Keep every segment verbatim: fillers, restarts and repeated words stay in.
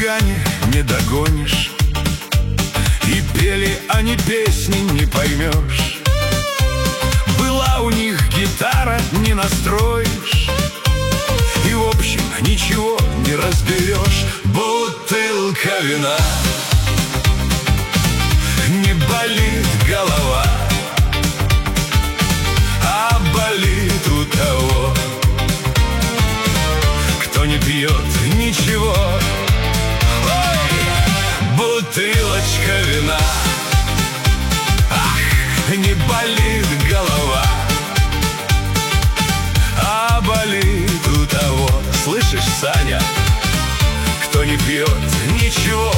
хулигане не догонишь, и пели они песни, не поймешь. Была у них гитара, не настроишь, и в общем ничего не разберешь. Бутылка вина, не болит голова, а болит у того, кто не пьет ничего. Ой, бутылочка вина, ах, не болит голова, а болит у того, слышишь, Саня, кто не пьет ничего.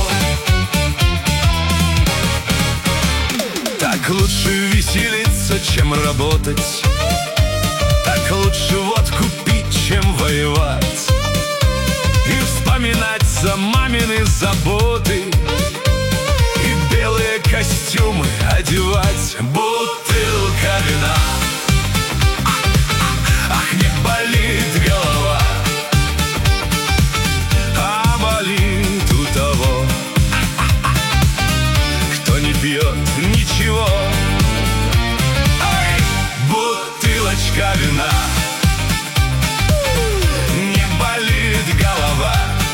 Так лучше веселиться, чем работать, так лучше водку пить, чем воевать, и вспоминать за мамины заботы, и белые костюмы одевать. Бутылка вина, ах, не болит голова, а болит у того, кто не пьет ничего. Ай, бутылочка вина, не болит голова,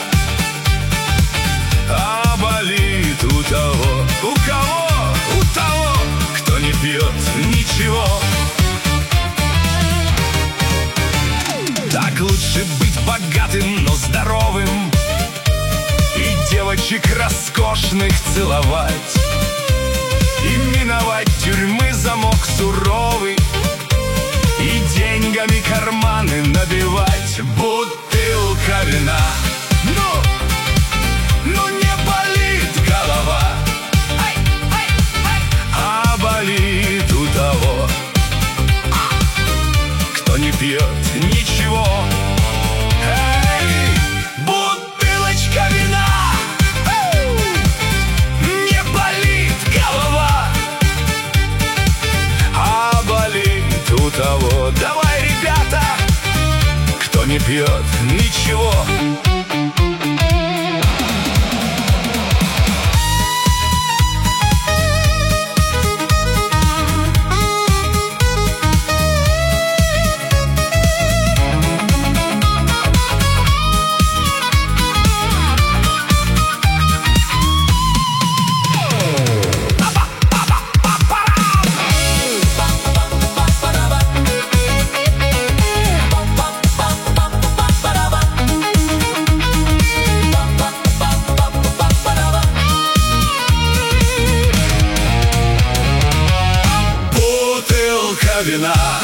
а болит у того, у кого, у того, кто не пьет ничего. Так лучше быть богатым, но здоровым, и девочек роскошных целовать, и миновать тюрьмы замок суровый, и деньгами карманы набивать. Бутылка вина, ну, ну не болит голова, ай, ай, ай, а болит у того, кто не пьет ничего. Эй, бутылочка вина, эй, не болит голова, а болит у того. Давай, ребята, кто не пьет ничего. Вина,